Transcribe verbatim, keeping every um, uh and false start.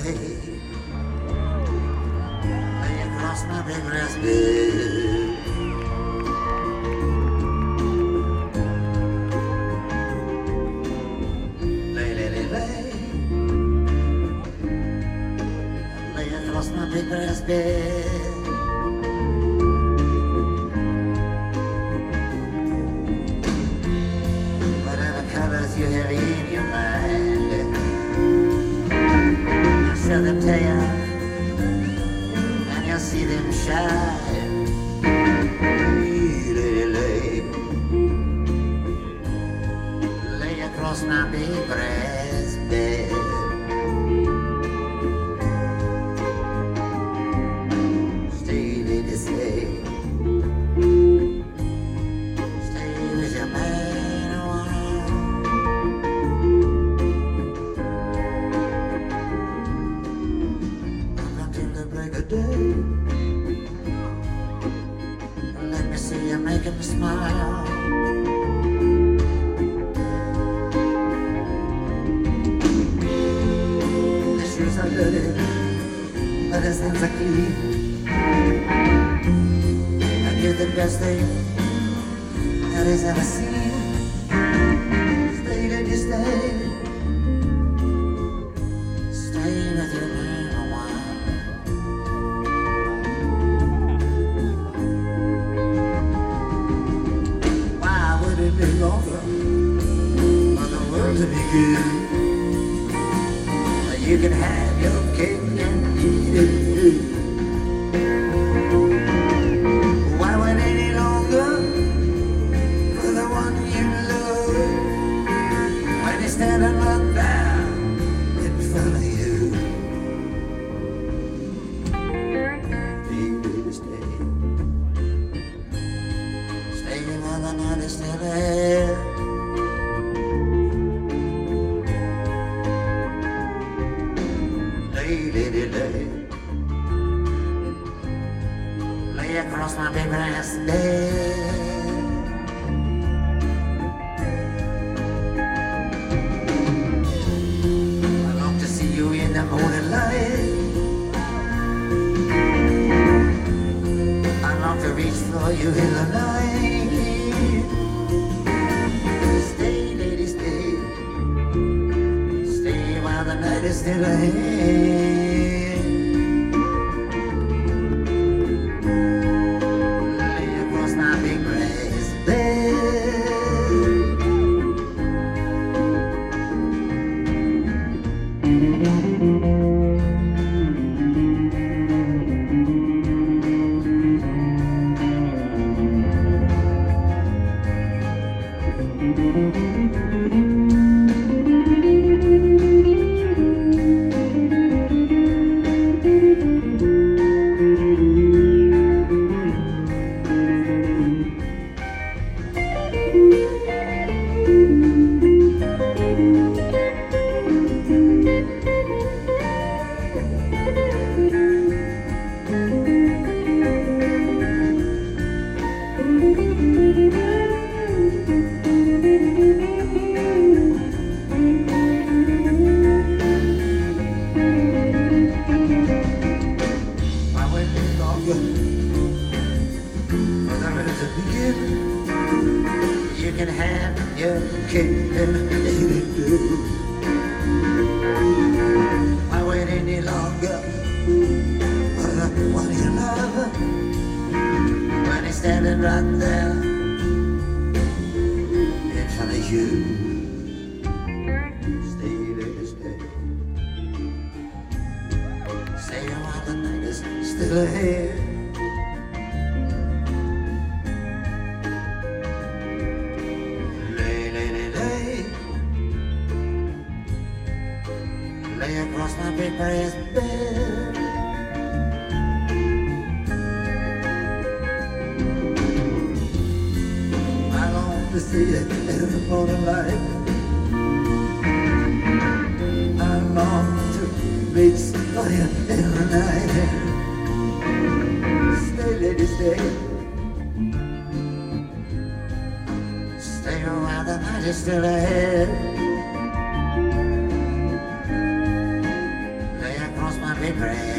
lay, lay across my big grass bed. Lay, lay, lay, lay, lay across my big grass bed. Whatever colors you have in your mind, show them to you, and you'll see them shine. Lay, lay, lay across my big brass bed. Stay, lady, stay. Stay with your man a while. Until the break of day, let me see you make him smile. The shoes are dirty, but his hands are clean, and you're the best thing that he's ever seen. Stay, lady, stay. Stay with your man a while. Why would it be longer for the world to be good? You can have your cake and eat it. Why wait any longer for the one you love when he's standing right there in front of you? Baby, stay. Stay while the night is still ahead. Lay, lady, lay, lay across my big grass bed. I long to see you in the morning light. I long to reach for you in the night. Stay, lady, stay. Stay while the night is still ahead. Lay across my big grass bed. You can have your cake and eat it too. Why wait any longer for the one you love when he's standing right there in front of you? Stay, lady, stay. Stay while the night is still ahead. Lay across my big brass bed. I long to see you in the morning light. I long to reach for you in the night. Stay, lady, stay. Stay a while, the night is still ahead. me pray.